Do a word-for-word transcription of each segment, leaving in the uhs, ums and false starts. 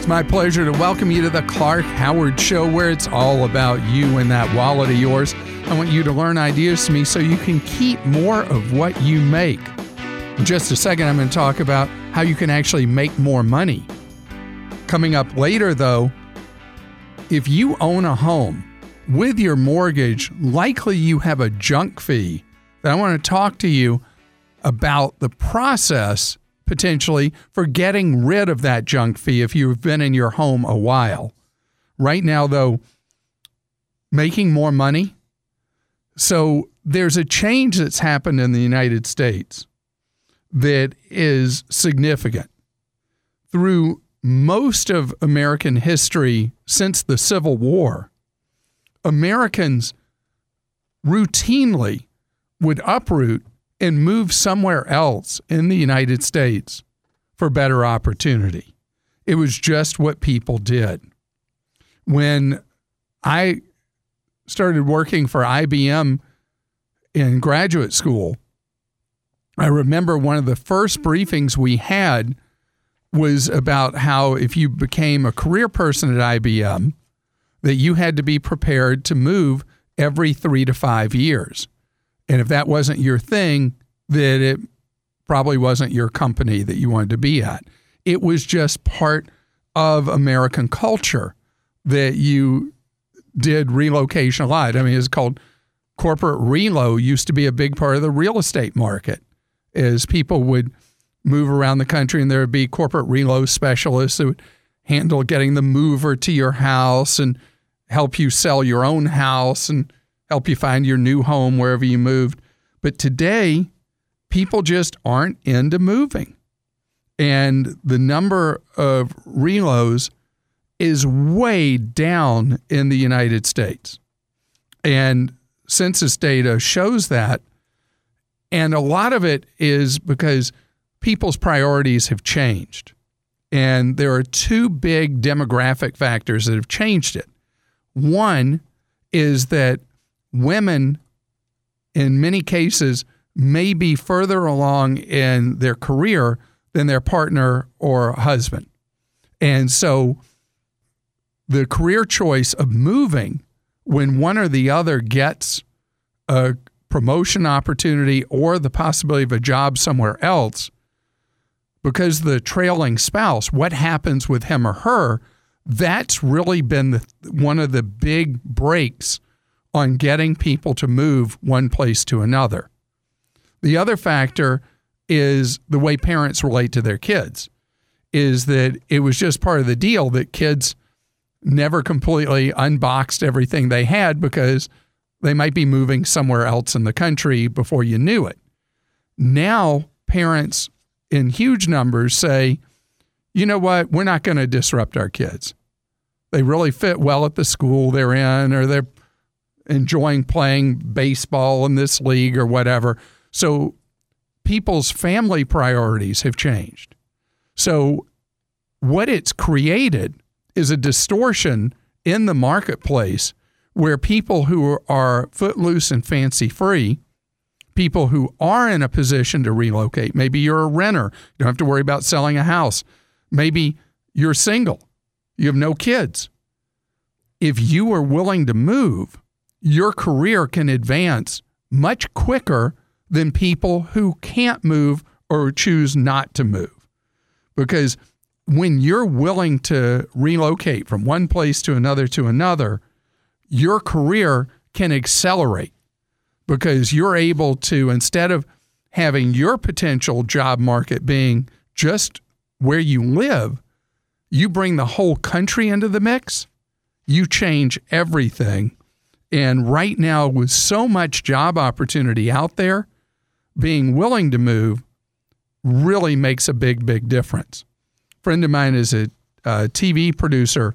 My pleasure to welcome you to the Clark Howard Show, where it's all about you and that wallet of yours. I want you to learn ideas from me so you can keep more of what you make. In just a second, I'm going to talk about how you can actually make more money. Coming up later, though, if you own a home with your mortgage, likely you have a junk fee. That I want to talk to you about the process potentially for getting rid of that junk fee if you've been in your home a while. Right now, though, making more money. So there's a change that's happened in the United States that is significant. Through most of American history since the Civil War, Americans routinely would uproot and move somewhere else in the United States for better opportunity. It was just what people did. When I started working for I B M in graduate school, I remember one of the first briefings we had was about how if you became a career person at I B M, that you had to be prepared to move every three to five years. And if that wasn't your thing, then it probably wasn't your company that you wanted to be at. It was just part of American culture that you did relocation a lot. I mean, it's called corporate relo, used to be a big part of the real estate market, as people would move around the country and there would be corporate relo specialists that would handle getting the mover to your house and help you sell your own house and help you find your new home wherever you moved. But today, people just aren't into moving. And the number of relos is way down in the United States. And census data shows that. And a lot of it is because people's priorities have changed. And there are two big demographic factors that have changed it. One is that women, in many cases, may be further along in their career than their partner or husband. And so the career choice of moving when one or the other gets a promotion opportunity or the possibility of a job somewhere else, because the trailing spouse, what happens with him or her, that's really been the, one of the big breaks on getting people to move one place to another. The other factor is the way parents relate to their kids, is that it was just part of the deal that kids never completely unboxed everything they had because they might be moving somewhere else in the country before you knew it. Now, parents in huge numbers say, you know what, we're not going to disrupt our kids. They really fit well at the school they're in, or they're enjoying playing baseball in this league or whatever. So people's family priorities have changed. So what it's created is a distortion in the marketplace where people who are footloose and fancy-free, people who are in a position to relocate, maybe you're a renter, you don't have to worry about selling a house. Maybe you're single, you have no kids. If you are willing to move, your career can advance much quicker than people who can't move or choose not to move. Because when you're willing to relocate from one place to another to another, your career can accelerate because you're able to, instead of having your potential job market being just where you live, you bring the whole country into the mix, you change everything. And right now, with so much job opportunity out there, being willing to move really makes a big, big difference. A friend of mine is a, a T V producer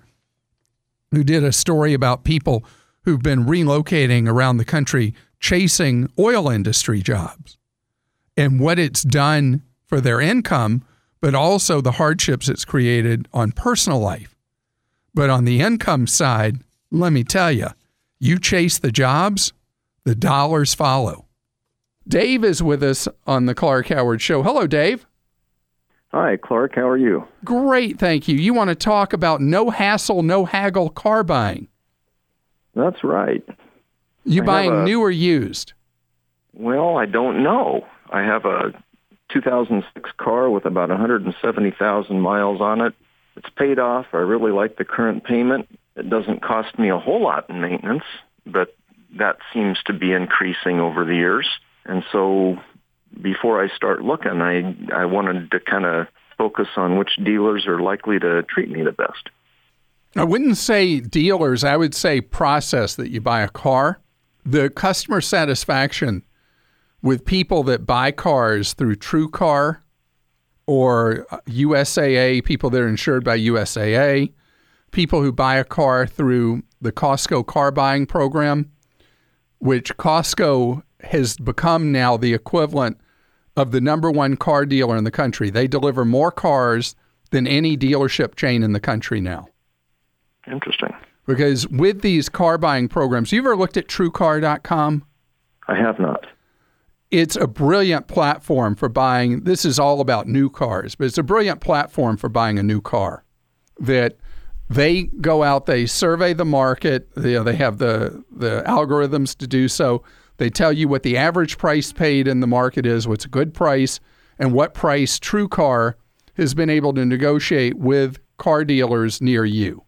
who did a story about people who've been relocating around the country chasing oil industry jobs and what it's done for their income, but also the hardships it's created on personal life. But on the income side, let me tell you, you chase the jobs, the dollars follow. Dave is with us on the Clark Howard Show. Hello, Dave. Hi, Clark. How are you? Great, thank you. You want to talk about no hassle, no haggle car buying. That's right. You I buying a, new or used? Well, I don't know. I have a two thousand six car with about one hundred seventy thousand miles on it. It's paid off. I really like the current payment. It doesn't cost me a whole lot in maintenance, but that seems to be increasing over the years. And so before I start looking, I, I wanted to kind of focus on which dealers are likely to treat me the best. I wouldn't say dealers. I would say process that you buy a car. The customer satisfaction with people that buy cars through TrueCar or U S A A, people that are insured by U S A A, people who buy a car through the Costco car buying program, which Costco has become now the equivalent of the number one car dealer in the country. They deliver more cars than any dealership chain in the country now. Interesting. Because with these car buying programs, you ever looked at True Car dot com? I have not. It's a brilliant platform for buying. This is all about new cars, but it's a brilliant platform for buying a new car. That they go out, they survey the market. You know, they have the the algorithms to do so. They tell you what the average price paid in the market is, what's a good price, and what price TrueCar has been able to negotiate with car dealers near you.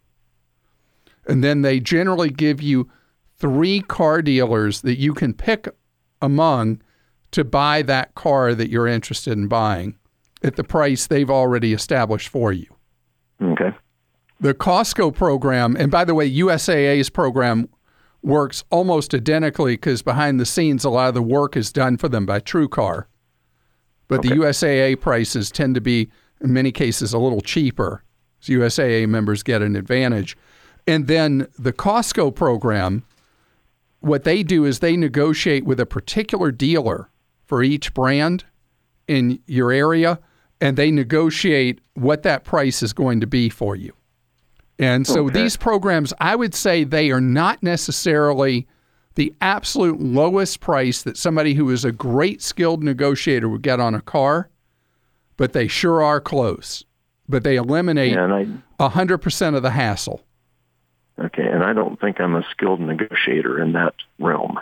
And then they generally give you three car dealers that you can pick among to buy that car that you're interested in buying at the price they've already established for you. Okay. The Costco program, and by the way, U S A A's program works almost identically because behind the scenes, a lot of the work is done for them by TrueCar. But okay. The U S A A prices tend to be, in many cases, a little cheaper. So U S A A members get an advantage. And then the Costco program, what they do is they negotiate with a particular dealer for each brand in your area, and they negotiate what that price is going to be for you. And so okay. These programs, I would say they are not necessarily the absolute lowest price that somebody who is a great skilled negotiator would get on a car, but they sure are close. But they eliminate yeah, I, one hundred percent of the hassle. Okay, and I don't think I'm a skilled negotiator in that realm.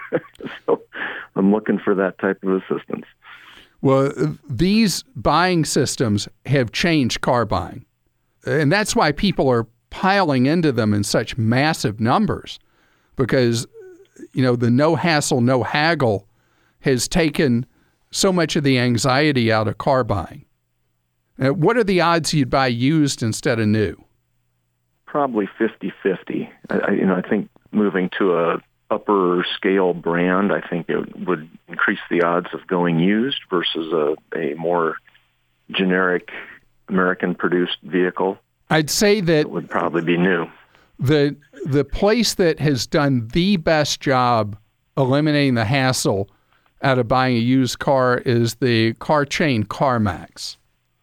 So I'm looking for that type of assistance. Well, these buying systems have changed car buying. And that's why people are piling into them in such massive numbers, because, you know, the no hassle, no haggle has taken so much of the anxiety out of car buying. Now, what are the odds you'd buy used instead of new? Probably fifty-fifty. I, I, you know, I think moving to a upper scale brand, I think it would increase the odds of going used versus a, a more generic American-produced vehicle. I'd say that it would probably be new. The the place that has done the best job eliminating the hassle out of buying a used car is the car chain CarMax,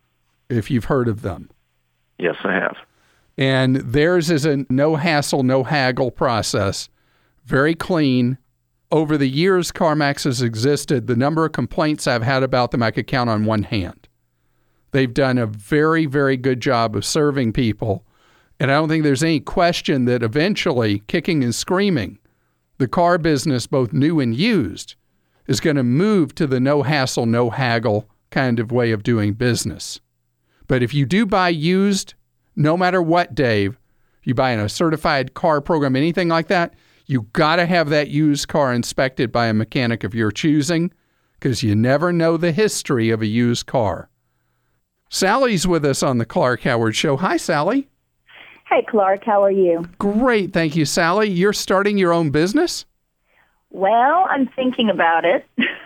if you've heard of them. Yes, I have. And theirs is a no hassle, no haggle process, very clean. Over the years CarMax has existed, the number of complaints I've had about them I could count on one hand. They've done a very, very good job of serving people. And I don't think there's any question that eventually, kicking and screaming, the car business, both new and used, is going to move to the no hassle, no haggle kind of way of doing business. But if you do buy used, no matter what, Dave, if you buy in a certified car program, anything like that, you got to have that used car inspected by a mechanic of your choosing, because you never know the history of a used car. Sally's with us on the Clark Howard Show. Hi, Sally. Hey, Clark. How are you? Great. Thank you, Sally. You're starting your own business? Well, I'm thinking about it.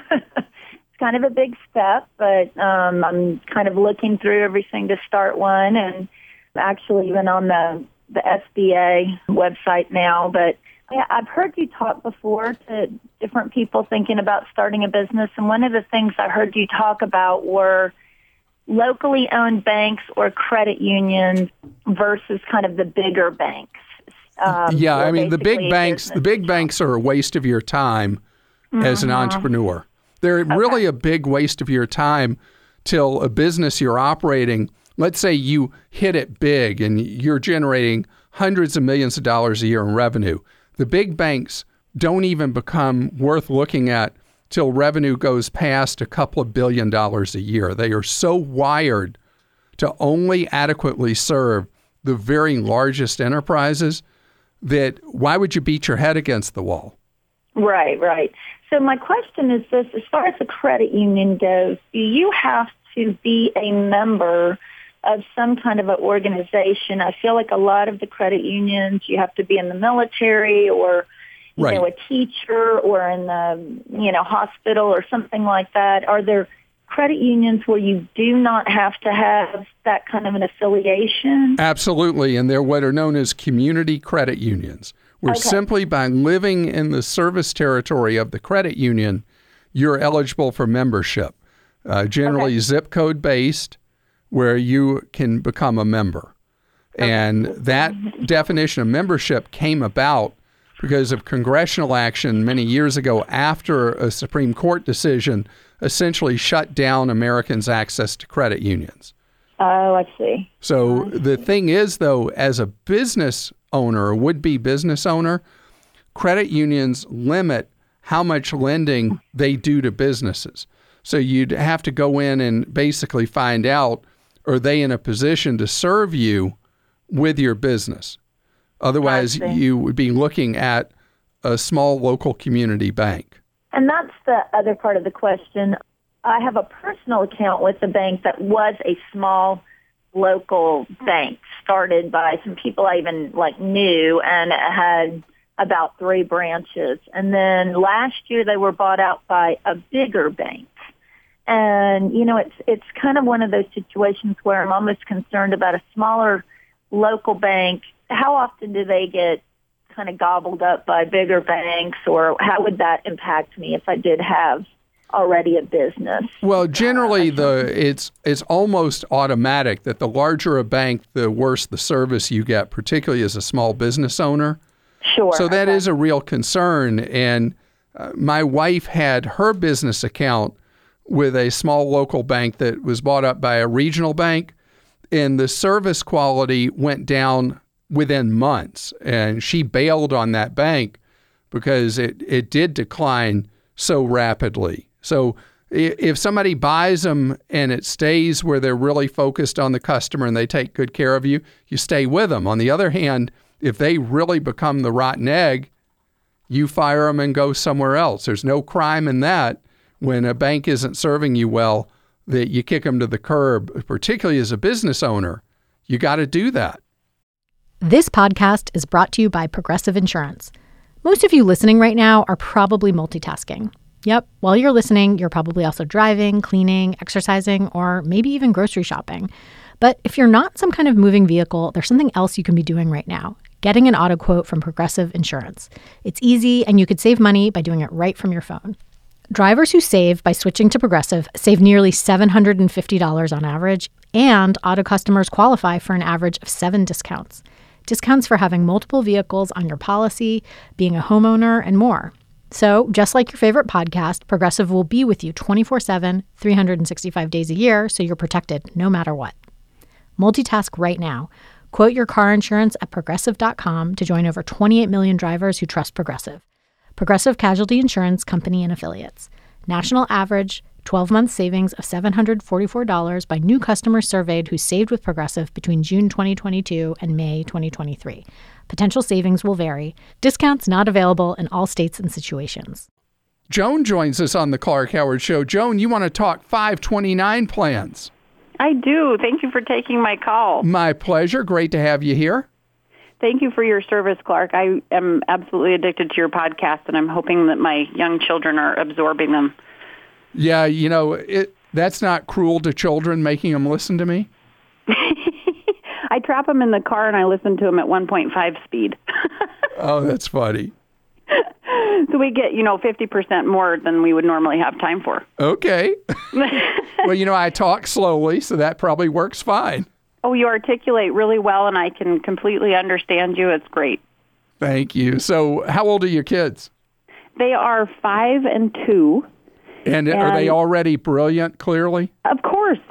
It's kind of a big step, but um, I'm kind of looking through everything to start one, and actually even on the, the S B A website now. But yeah, I've heard you talk before to different people thinking about starting a business, and one of the things I heard you talk about were locally owned banks or credit unions versus kind of the bigger banks. Um, yeah, I mean, the big banks, the big banks are a waste of your time mm-hmm. as an entrepreneur. They're okay. really a big waste of your time till a business you're operating, let's say you hit it big and you're generating hundreds of millions of dollars a year in revenue. The big banks don't even become worth looking at till revenue goes past a couple of billion dollars a year. They are so wired to only adequately serve the very largest enterprises that why would you beat your head against the wall? Right, right. So my question is this, as far as the credit union goes, do you have to be a member of some kind of an organization? I feel like a lot of the credit unions, you have to be in the military or, you right. know, a teacher or in the, you know, hospital or something like that. Are there credit unions where you do not have to have that kind of an affiliation? Absolutely. And they're what are known as community credit unions, where Okay. simply by living in the service territory of the credit union, you're eligible for membership, uh, generally Okay. zip code based, where you can become a member. Okay. And that definition of membership came about because of congressional action many years ago after a Supreme Court decision essentially shut down Americans' access to credit unions. Oh, I see. So I see. the thing is, though, as a business owner, a would-be business owner, credit unions limit how much lending they do to businesses. So you'd have to go in and basically find out, are they in a position to serve you with your business? Otherwise, I see. you would be looking at a small local community bank. And that's the other part of the question. I have a personal account with a bank that was a small local bank started by some people I even like knew, and it had about three branches. And then last year they were bought out by a bigger bank. And, you know, it's it's kind of one of those situations where I'm almost concerned about a smaller local bank. How often do they get kind of gobbled up by bigger banks, or how would that impact me if I did have already a business? Well, generally, the it's it's almost automatic that the larger a bank, the worse the service you get, particularly as a small business owner. Sure. So that okay. is a real concern. And uh, my wife had her business account with a small local bank that was bought up by a regional bank, and the service quality went down within months. And she bailed on that bank because it, it did decline so rapidly. So if somebody buys them and it stays where they're really focused on the customer and they take good care of you, you stay with them. On the other hand, if they really become the rotten egg, you fire them and go somewhere else. There's no crime in that. When a bank isn't serving you well, that you kick them to the curb, particularly as a business owner. You got to do that. This podcast is brought to you by Progressive Insurance. Most of you listening right now are probably multitasking. Yep, while you're listening, you're probably also driving, cleaning, exercising, or maybe even grocery shopping. But if you're not some kind of moving vehicle, there's something else you can be doing right now. Getting an auto quote from Progressive Insurance. It's easy, and you could save money by doing it right from your phone. Drivers who save by switching to Progressive save nearly seven hundred fifty dollars on average, and auto customers qualify for an average of seven discounts. Discounts for having multiple vehicles on your policy, being a homeowner, and more. So, just like your favorite podcast, Progressive will be with you twenty-four seven, three hundred sixty-five days a year, so you're protected no matter what. Multitask right now. Quote your car insurance at Progressive dot com to join over twenty-eight million drivers who trust Progressive. Progressive Casualty Insurance Company and Affiliates. National average twelve-month savings of seven hundred forty-four dollars by new customers surveyed who saved with Progressive between June twenty twenty-two and May twenty twenty-three. Potential savings will vary. Discounts not available in all states and situations. Joan joins us on the Clark Howard Show. Joan, you want to talk five twenty-nine plans? I do. Thank you for taking my call. My pleasure. Great to have you here. Thank you for your service, Clark. I am absolutely addicted to your podcast, and I'm hoping that my young children are absorbing them. Yeah, you know, it, that's not cruel to children, making them listen to me. I trap them in the car, and I listen to them at one point five speed. Oh, that's funny. So we get, you know, fifty percent more than we would normally have time for. Okay. Well, you know, I talk slowly, so that probably works fine. Oh, you articulate really well, and I can completely understand you. It's great. Thank you. So how old are your kids? They are five and two. And, and are they already brilliant, clearly? Of course.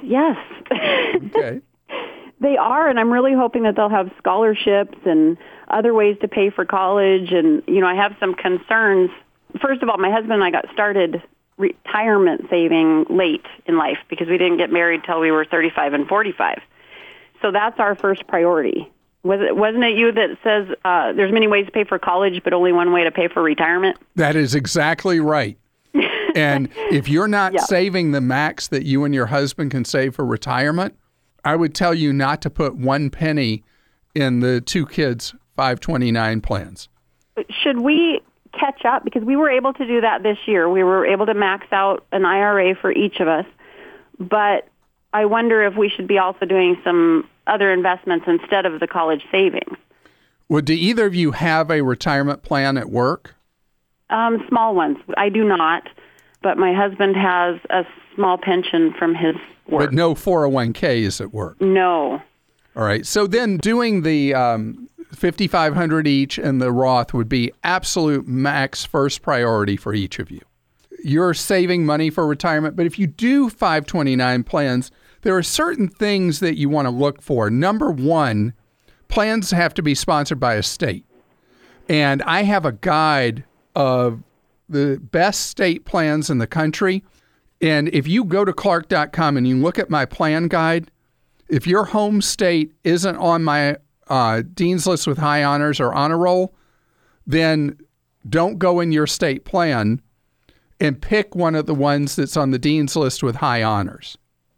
Yes. Okay. They are, and I'm really hoping that they'll have scholarships and other ways to pay for college. And, you know, I have some concerns. First of all, my husband and I got started retirement saving late in life because we didn't get married till we were thirty-five and forty-five. So that's our first priority. Was it, wasn't it you that says uh, there's many ways to pay for college, but only one way to pay for retirement? That is exactly right. And if you're not yeah. saving the max that you and your husband can save for retirement, I would tell you not to put one penny in the two kids' five twenty-nine plans. Should we catch up? Because we were able to do that this year. We were able to max out an I R A for each of us. But I wonder if we should be also doing some other investments instead of the college savings. Well, do either of you have a retirement plan at work? Um, small ones. I do not. But my husband has a small pension from his work. But no four oh one k's at work? No. All right. So then doing the um, fifty-five hundred dollars each and the Roth would be absolute max first priority for each of you. You're saving money for retirement, but if you do five twenty-nine plans, there are certain things that you want to look for. Number one, plans have to be sponsored by a state. And I have a guide of the best state plans in the country. And if you go to Clark dot com and you look at my plan guide, if your home state isn't on my uh, Dean's List with High Honors or Honor Roll, then don't go in your state plan and pick one of the ones that's on the Dean's List with High Honors.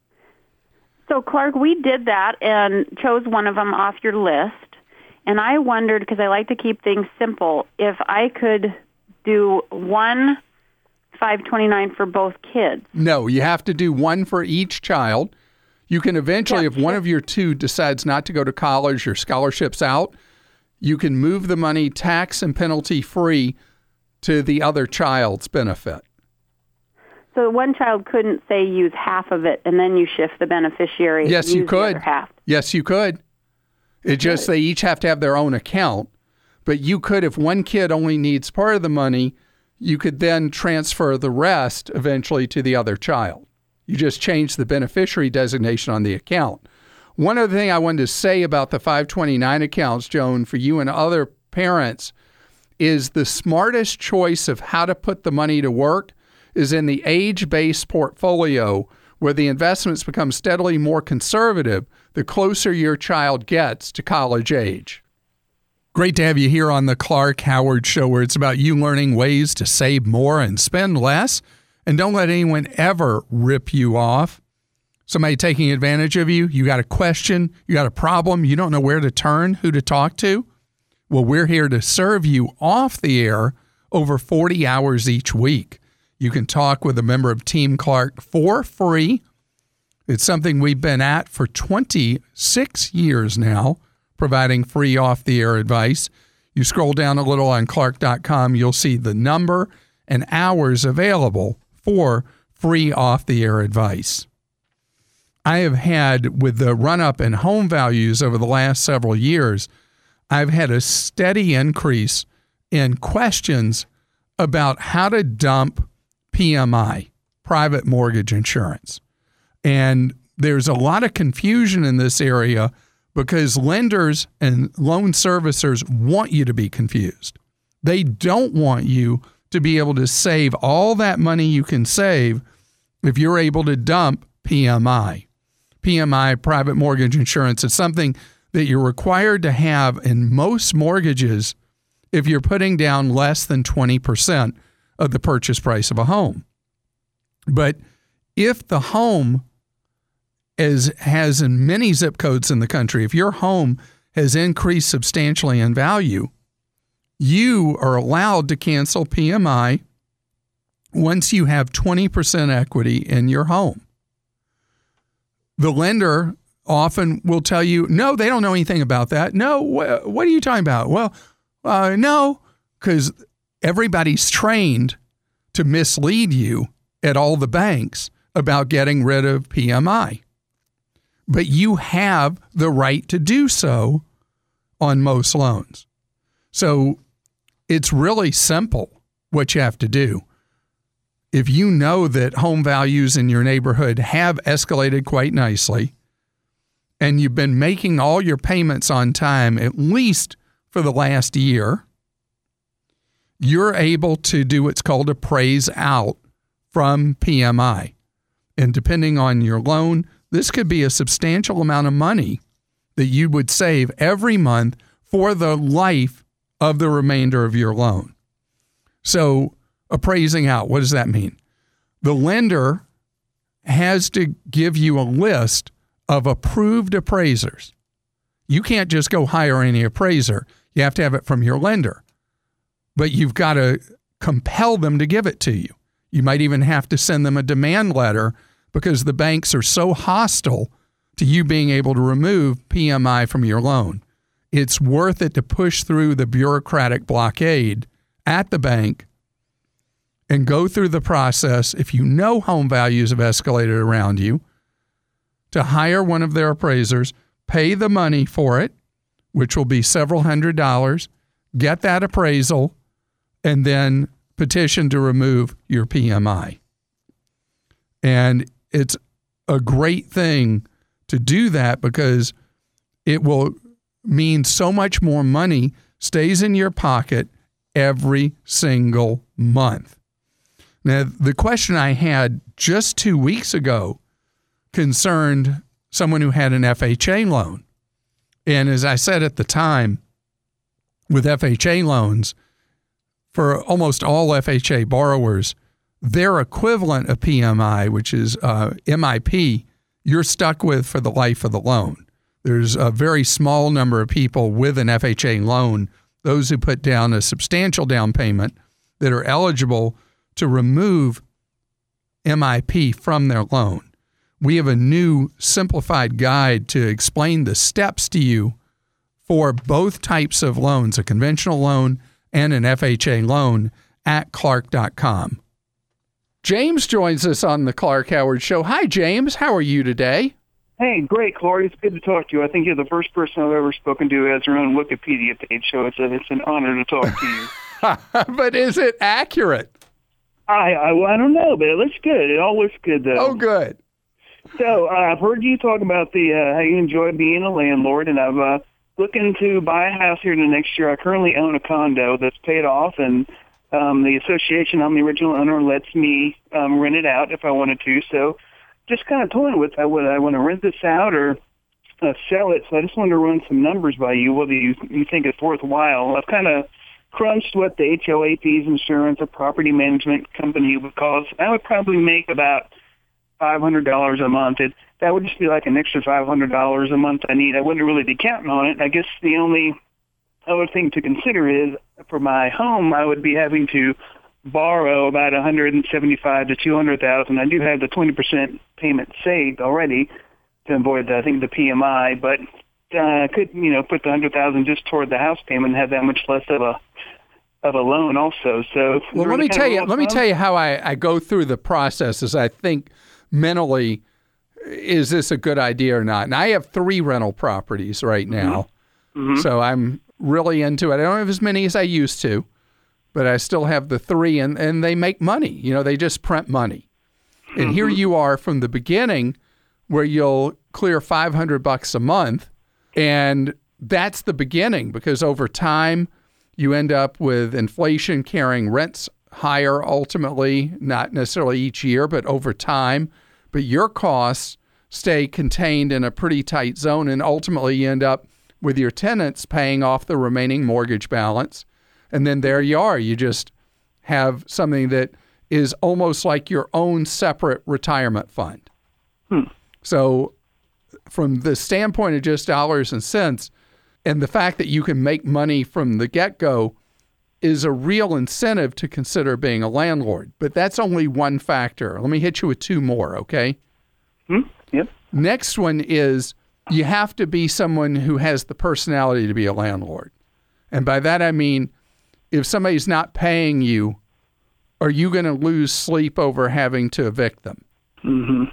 So, Clark, we did that and chose one of them off your list. And I wondered, because I like to keep things simple, if I could do one five twenty-nine for both kids. No, you have to do one for each child. You can eventually, if one of your two decides not to go to college or scholarship's out, you can move the money tax and penalty free to the other child's benefit. So one child couldn't, say, use half of it and then you shift the beneficiary. Yes, use you could. The other half. Yes, you could. It just, they each have to have their own account. But you could, if one kid only needs part of the money, you could then transfer the rest eventually to the other child. You just change the beneficiary designation on the account. One other thing I wanted to say about the five twenty-nine accounts, Joan, for you and other parents, is the smartest choice of how to put the money to work is in the age-based portfolio, where the investments become steadily more conservative the closer your child gets to college age. Great to have you here on the Clark Howard Show, where it's about you learning ways to save more and spend less. And don't let anyone ever rip you off. Somebody taking advantage of you, you got a question, you got a problem, you don't know where to turn, who to talk to. Well, we're here to serve you off the air over forty hours each week. You can talk with a member of Team Clark for free. It's something we've been at for twenty-six years now, providing free off-the-air advice. You scroll down a little on Clark dot com, you'll see the number and hours available for free off-the-air advice. I have had, with the run-up in home values over the last several years, I've had a steady increase in questions about how to dump P M I, private mortgage insurance. And there's a lot of confusion in this area because lenders and loan servicers want you to be confused. They don't want you to be able to save all that money you can save if you're able to dump P M I. P M I, private mortgage insurance, is something that you're required to have in most mortgages if you're putting down less than twenty percent of the purchase price of a home. But if the home is, has in many zip codes in the country, if your home has increased substantially in value, you are allowed to cancel P M I once you have twenty percent equity in your home. The lender often will tell you, no, they don't know anything about that. No, wh- what are you talking about? Well, uh, no, because everybody's trained to mislead you at all the banks about getting rid of P M I. But you have the right to do so on most loans. So it's really simple what you have to do. if you know that home values in your neighborhood have escalated quite nicely, and you've been making all your payments on time, at least for the last year, you're able to do what's called appraise out from P M I. And depending on your loan, this could be a substantial amount of money that you would save every month for the life of the remainder of your loan. So appraising out, what does that mean? The lender has to give you a list of approved appraisers. You can't just go hire any appraiser. You have to have it from your lender. But you've got to compel them to give it to you. You might even have to send them a demand letter because the banks are so hostile to you being able to remove P M I from your loan. It's worth it to push through the bureaucratic blockade at the bank and go through the process, if you know home values have escalated around you, to hire one of their appraisers, pay the money for it, which will be several hundred dollars, get that appraisal, and then petition to remove your P M I. And it's a great thing to do that because it will mean so much more money stays in your pocket every single month. Now, the question I had just two weeks ago concerned someone who had an F H A loan. And as I said at the time, with F H A loans, for almost all F H A borrowers, their equivalent of P M I, which is uh, M I P, you're stuck with for the life of the loan. There's a very small number of people with an F H A loan, those who put down a substantial down payment, that are eligible to remove M I P from their loan. We have a new simplified guide to explain the steps to you for both types of loans, a conventional loan and an F H A loan, at Clark dot com. James joins us on the Clark Howard Show. Hi, James. How are you today? Hey, great, Clark. It's good to talk to you. I think you're the first person I've ever spoken to who has their own Wikipedia page, so it's, a, it's an honor to talk to you. But is it accurate? I, I well, I don't know, but it looks good. It all looks good, though. Oh, good. So uh, I've heard you talk about the uh, how you enjoy being a landlord, and I've uh, looking to buy a house here in the next year. I currently own a condo that's paid off, and um, the association, I'm the original owner, lets me um, rent it out if I wanted to. So just kind of toying with that, whether I want to rent this out or uh, sell it. So I just wanted to run some numbers by you, whether you, you think it's worthwhile. I've kind of crunched what the H O A fees, insurance, a property management company would cost. I would probably make about five hundred dollars a month. It, that would just be like an extra five hundred dollars a month I need. I wouldn't really be counting on it. I guess the only other thing to consider is for my home, I would be having to borrow about one hundred seventy-five to two hundred thousand. I do have the twenty percent payment saved already to avoid, the, I think, the P M I, but uh, I could, you know, put the one hundred thousand just toward the house payment and have that much less of a of a loan also. So well, let me tell you, let me tell you how I, I go through the process as I think mentally, is this a good idea or not? And I have three rental properties right now. Mm-hmm. So I'm really into it. I don't have as many as I used to, but I still have the three, and, and they make money. You know, they just print money. And mm-hmm. here you are from the beginning where you'll clear five hundred bucks a month. And that's the beginning, because over time you end up with inflation carrying rents higher ultimately, not necessarily each year, but over time. But your costs stay contained in a pretty tight zone, and ultimately you end up with your tenants paying off the remaining mortgage balance. And then there you are. You just have something that is almost like your own separate retirement fund. Hmm. So from the standpoint of just dollars and cents, and the fact that you can make money from the get-go is a real incentive to consider being a landlord. But that's only one factor. Let me hit you with two more, okay? Hmm. Yep. Next one is you have to be someone who has the personality to be a landlord. And by that I mean, if somebody's not paying you, are you going to lose sleep over having to evict them? Mm-hmm.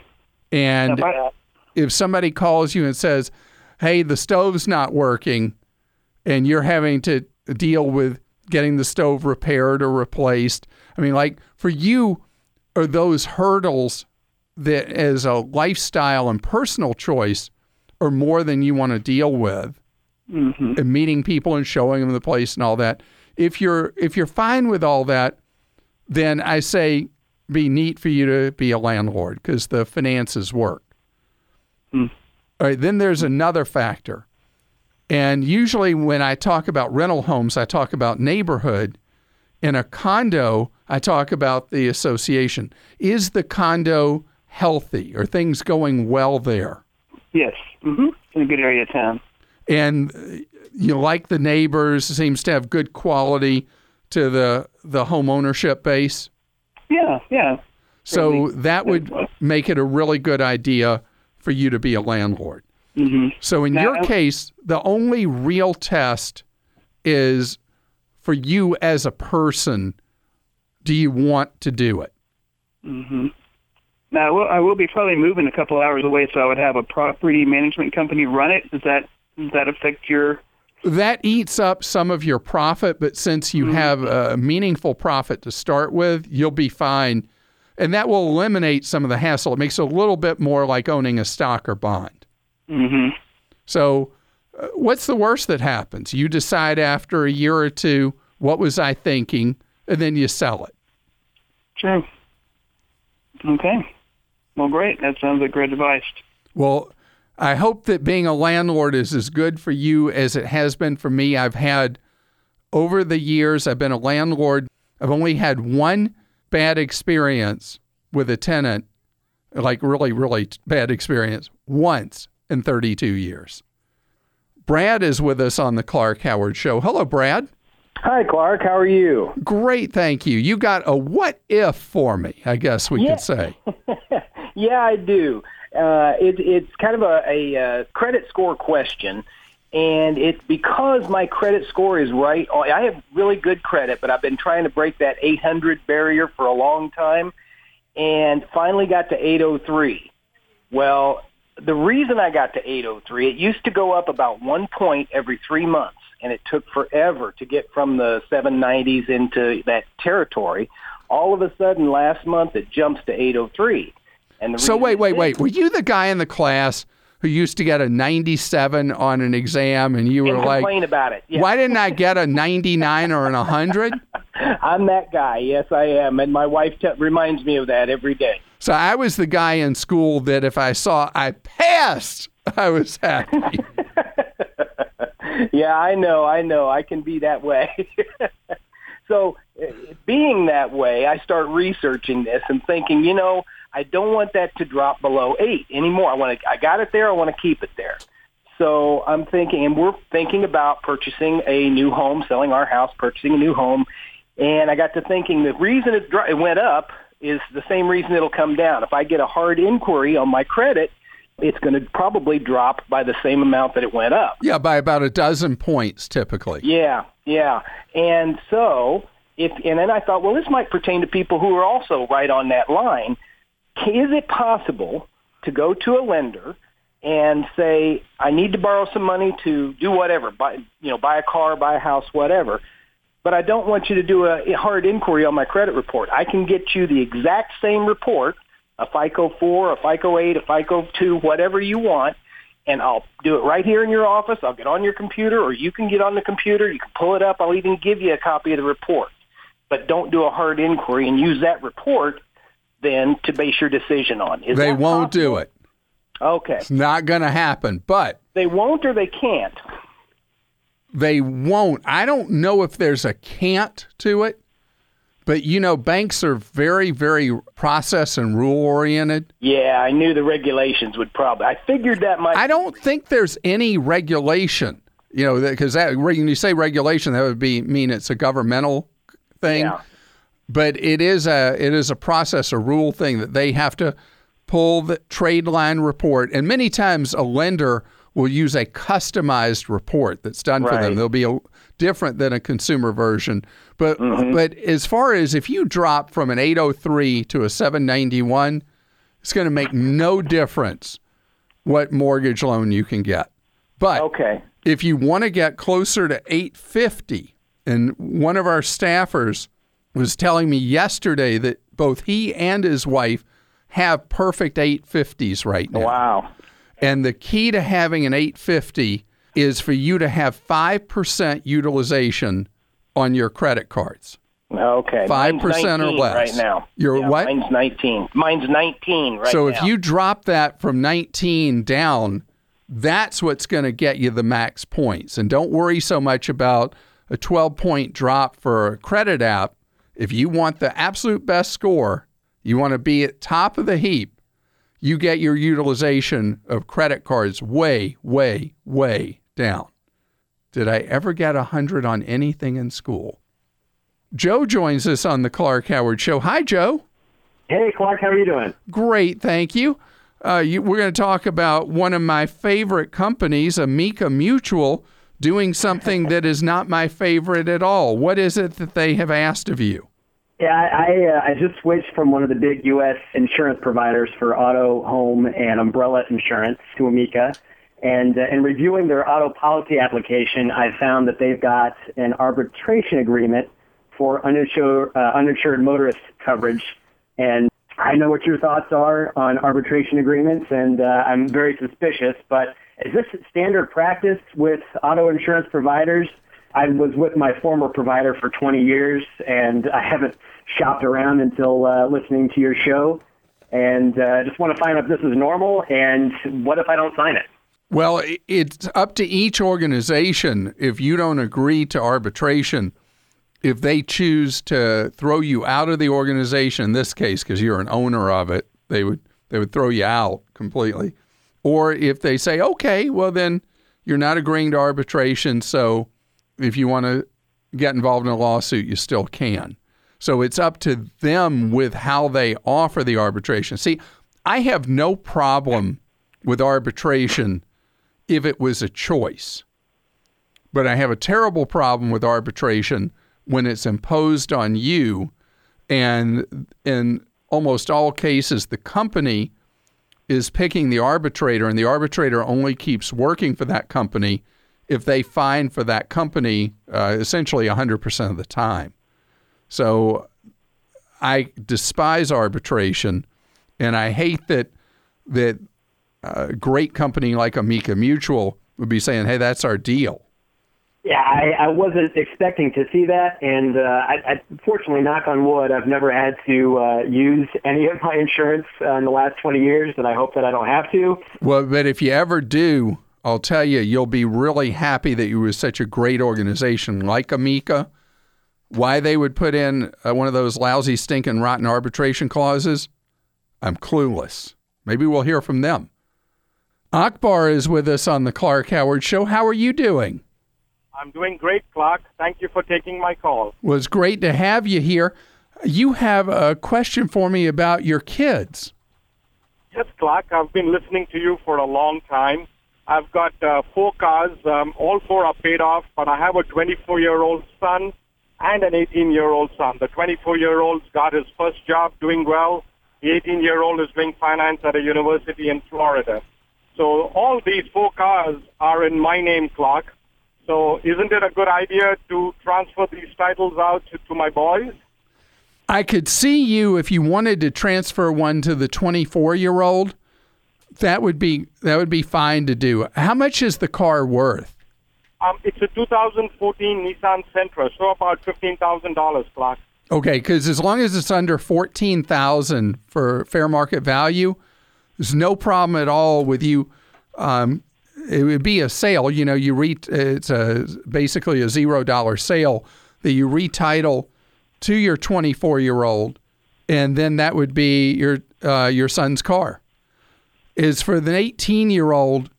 And I, if somebody calls you and says, hey, the stove's not working, and you're having to deal with getting the stove repaired or replaced. I mean, like, for you, are those hurdles that as a lifestyle and personal choice are more than you want to deal with, mm-hmm. and meeting people and showing them the place and all that. If you're if you're fine with all that, then I say be neat for you to be a landlord because the finances work. Mm. All right, then there's another factor. And usually when I talk about rental homes, I talk about neighborhood. In a condo, I talk about the association. Is the condo healthy? Are things going well there? Yes. Mm-hmm. In a good area of town. And you like the neighbors, seems to have good quality to the the home ownership base? Yeah, yeah. So really, that would make it a really good idea for you to be a landlord. Mm-hmm. So in now, your case, the only real test is for you as a person, do you want to do it? Mm-hmm. Now, I will, I will be probably moving a couple hours away, so I would have a property management company run it. Does that does that affect your... That eats up some of your profit, but since you mm-hmm. have a meaningful profit to start with, you'll be fine. And that will eliminate some of the hassle. It makes it a little bit more like owning a stock or bond. Mm-hmm. So uh, what's the worst that happens? You decide after a year or two, what was I thinking, and then you sell it. True. Okay. Well, great. That sounds like great advice. Well, I hope that being a landlord is as good for you as it has been for me. I've had, over the years, I've been a landlord. I've only had one bad experience with a tenant, like really, really bad experience, once in thirty-two years. Brad is with us on the Clark Howard Show. Hello, Brad. Hi, Clark. How are you? Great, thank you. You got a what if for me, I guess we yeah. could say. Yeah, I do. Uh, it, it's kind of a, a, a credit score question, and it's because my credit score is right. I have really good credit, but I've been trying to break that eight hundred barrier for a long time, and finally got to eight oh three. Well, the reason I got to eight oh three, it used to go up about one point every three months, and it took forever to get from the seven nineties into that territory. All of a sudden, last month, it jumps to eight oh three. And the so wait, wait, wait. Were you the guy in the class who used to get a ninety-seven on an exam, and you were and like, complain about it. Yeah. Why didn't I get a ninety-nine or an one hundred? I'm that guy. Yes, I am. And my wife t- reminds me of that every day. So I was the guy in school that if I saw I passed, I was happy. Yeah, I know. I know. I can be that way. So being that way, I start researching this and thinking, you know, I don't want that to drop below eight anymore. I want to, I got it there. I want to keep it there. So I'm thinking, and we're thinking about purchasing a new home, selling our house, purchasing a new home. And I got to thinking the reason it, it went up is the same reason it'll come down. If I get a hard inquiry on my credit, it's going to probably drop by the same amount that it went up. Yeah, by about a dozen points typically. Yeah, yeah. And so, if and then I thought, well, this might pertain to people who are also right on that line. Is it possible to go to a lender and say, I need to borrow some money to do whatever, buy, you know, buy a car, buy a house, whatever, but I don't want you to do a hard inquiry on my credit report. I can get you the exact same report, a FICO four, a FICO eight, a FICO two, whatever you want, and I'll do it right here in your office. I'll get on your computer, or you can get on the computer. You can pull it up. I'll even give you a copy of the report. But don't do a hard inquiry and use that report then to base your decision on. Is they won't possible? do it. Okay. It's not going to happen, but... They won't or they can't? They won't. I don't know if there's a can't to it, but, you know, banks are very, very process and rule-oriented. Yeah, I knew the regulations would probably... I figured that might... I don't think there's any regulation, you know, because when you say regulation, that would be mean it's a governmental thing. Yeah. But it is a it is a process, a rule thing that they have to pull the trade line report. And many times a lender will use a customized report that's done right. for them. They'll be a, different than a consumer version. But mm-hmm. but as far as if you drop from an eight oh three to a seven ninety-one, it's going to make no difference what mortgage loan you can get. But okay. if you want to get closer to eight fifty, and one of our staffers was telling me yesterday that both he and his wife have perfect eight fifties right now. Wow. And the key to having an eight fifty is for you to have five percent utilization on your credit cards. Okay. five percent or less. Right now. You're yeah, what? Mine's nineteen. Mine's nineteen right so now. So if you drop that from nineteen down, that's what's going to get you the max points. And don't worry so much about a twelve-point drop for a credit app. If you want the absolute best score, you want to be at top of the heap, you get your utilization of credit cards way, way, way down. Did I ever get one hundred on anything in school? Joe joins us on the Clark Howard Show. Hi, Joe. Hey, Clark. How are you doing? Great, thank you. Uh, you we're going to talk about one of my favorite companies, Amica Mutual, doing something that is not my favorite at all. What is it that they have asked of you? Yeah, I I, uh, I just switched from one of the big U S insurance providers for auto, home, and umbrella insurance to Amica. And uh, in reviewing their auto policy application, I found that they've got an arbitration agreement for uninsured, uh, uninsured motorist coverage. And I know what your thoughts are on arbitration agreements, and uh, I'm very suspicious. But is this standard practice with auto insurance providers? I was with my former provider for twenty years, and I haven't shopped around until uh, listening to your show. And I uh, just want to find out if this is normal, and what if I don't sign it? Well, it's up to each organization. If you don't agree to arbitration, if they choose to throw you out of the organization, in this case, because you're an owner of it, they would they would throw you out completely. Or if they say, okay, well, then you're not agreeing to arbitration, so if you want to get involved in a lawsuit, you still can. So it's up to them with how they offer the arbitration. See, I have no problem with arbitration if it was a choice. But I have a terrible problem with arbitration when it's imposed on you, and in almost all cases, the company is picking the arbitrator, and the arbitrator only keeps working for that company if they fine for that company uh, essentially one hundred percent of the time. So I despise arbitration, and I hate that that a great company like Amica Mutual would be saying, hey, that's our deal. Yeah, I, I wasn't expecting to see that, and uh, I, I, fortunately, knock on wood, I've never had to uh, use any of my insurance uh, in the last twenty years, and I hope that I don't have to. Well, but if you ever do, I'll tell you, you'll be really happy that you were such a great organization like Amica. Why they would put in uh, one of those lousy, stinking, rotten arbitration clauses, I'm clueless. Maybe we'll hear from them. Akbar is with us on the Clark Howard Show. How are you doing? I'm doing great, Clark. Thank you for taking my call. Well, it's great to have you here. You have a question for me about your kids. Yes, Clark. I've been listening to you for a long time. I've got uh, four cars. Um, all four are paid off, but I have a twenty-four-year-old son and an eighteen-year-old son. The twenty-four-year-old's got his first job, doing well. The eighteen-year-old is doing finance at a university in Florida. So all these four cars are in my name, Clark. So isn't it a good idea to transfer these titles out to, to my boys? I could see you, if you wanted to transfer one to the twenty-four-year-old, that would be that would be fine to do. How much is the car worth? Um, it's a two thousand fourteen Nissan Sentra, so about fifteen thousand dollars, Clark. Okay, because as long as it's under fourteen thousand dollars for fair market value, there's no problem at all with you. Um, it would be a sale. You know, you re- it's a basically a zero dollar sale that you retitle to your twenty-four-year-old, and then that would be your uh, your son's car. Is for the eighteen-year-old,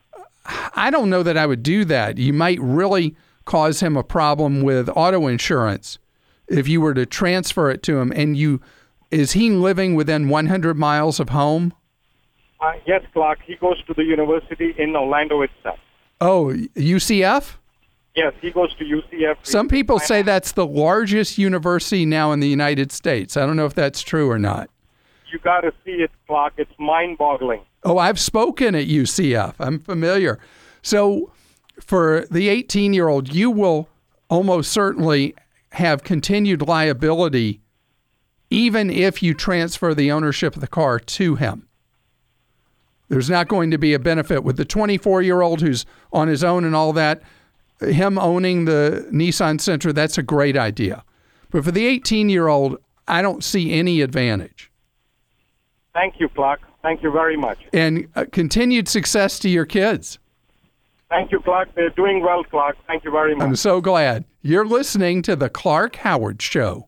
I don't know that I would do that. You might really cause him a problem with auto insurance if you were to transfer it to him. And you, is he living within one hundred miles of home? Uh, yes, Clark. He goes to the university in Orlando itself. Oh, U C F? Yes, he goes to U C F. Some people say that's the largest university now in the United States. I don't know if that's true or not. You got to see it, Clark. It's mind-boggling. Oh, I've spoken at U C F. I'm familiar. So for the eighteen-year-old, you will almost certainly have continued liability even if you transfer the ownership of the car to him. There's not going to be a benefit with the twenty-four-year-old who's on his own and all that. Him owning the Nissan Sentra, that's a great idea. But for the eighteen-year-old, I don't see any advantage. Thank you, Clark. Thank you very much. And uh, continued success to your kids. Thank you, Clark. They're doing well, Clark. Thank you very much. I'm so glad. You're listening to The Clark Howard Show.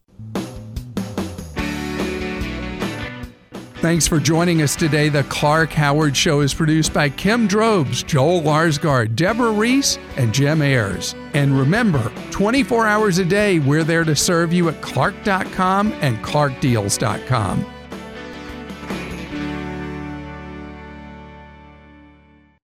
Thanks for joining us today. The Clark Howard Show is produced by Kim Drobes, Joel Larsgaard, Deborah Reese, and Jim Ayers. And remember, twenty-four hours a day, we're there to serve you at clark dot com and clark deals dot com.